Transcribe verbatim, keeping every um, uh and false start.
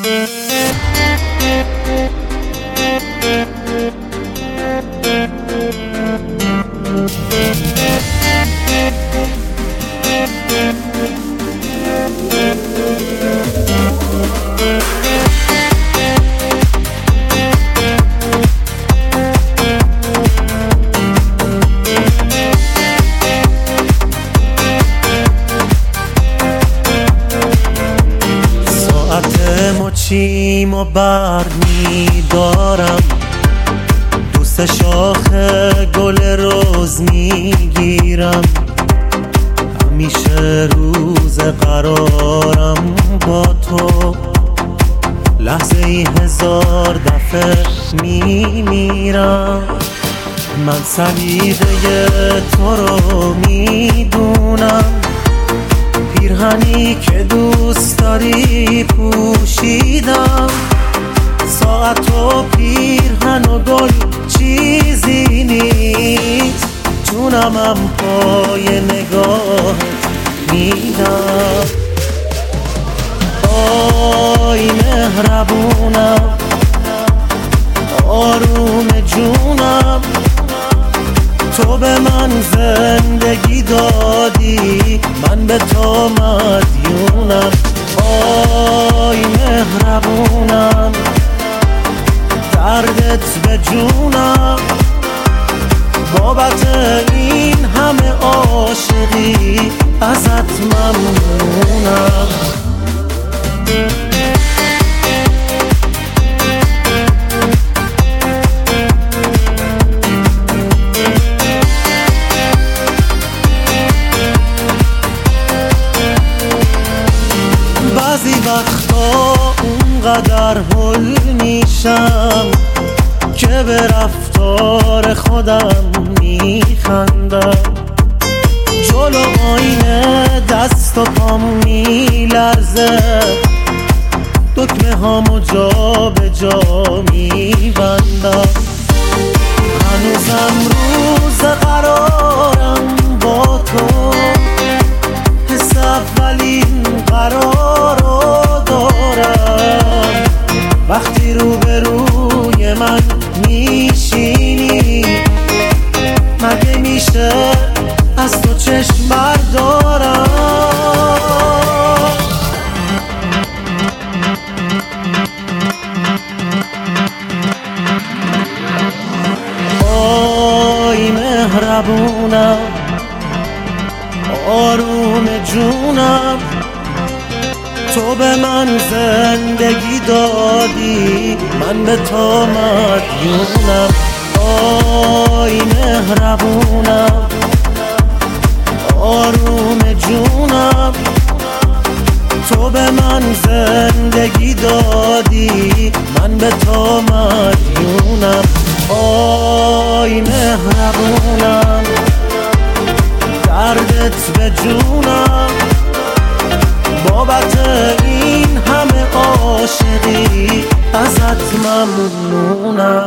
مچیم و بر میدارم، دوست شاخ گل روز میگیرم، همیشه روز قرارم با تو، لحظه ای هزار دفعه میمیرم. من سلیقه تو رو میدونم، پیرهنی که دوست داری پوشیدم، ساعت و پیرهن و گل چیزی نیست، جونمم پای نگاهت میدم. آی مهربونم، آروم جونم، تو به من زندگی دادی، من به تو مدیونم. آی مهربونم، دردت به جونم، بابت این همه عاشقی ازت ممنونم. بعضی وقتا اونقدر هل میشم که به رفتار خودم میخندم، جلو آینه دست و پام میلرزه، دکمه هامو جا به جا میبندم، هنوزم روز قرارم با تو، حس اولین قرار رو دارم، وقتی روبروی من میشینی مگه میشه از تو چشم بردارم. آی مهربونم، آروم جونم، تو به من زندگی دادی، من به تو مدیونم. آی مهربونم، آروم جونم، تو به من زندگی دادی، من به تو مدیونم. آی مهربونم، دردت به جونم، بابت این همه عاشقی ازت ممنونم.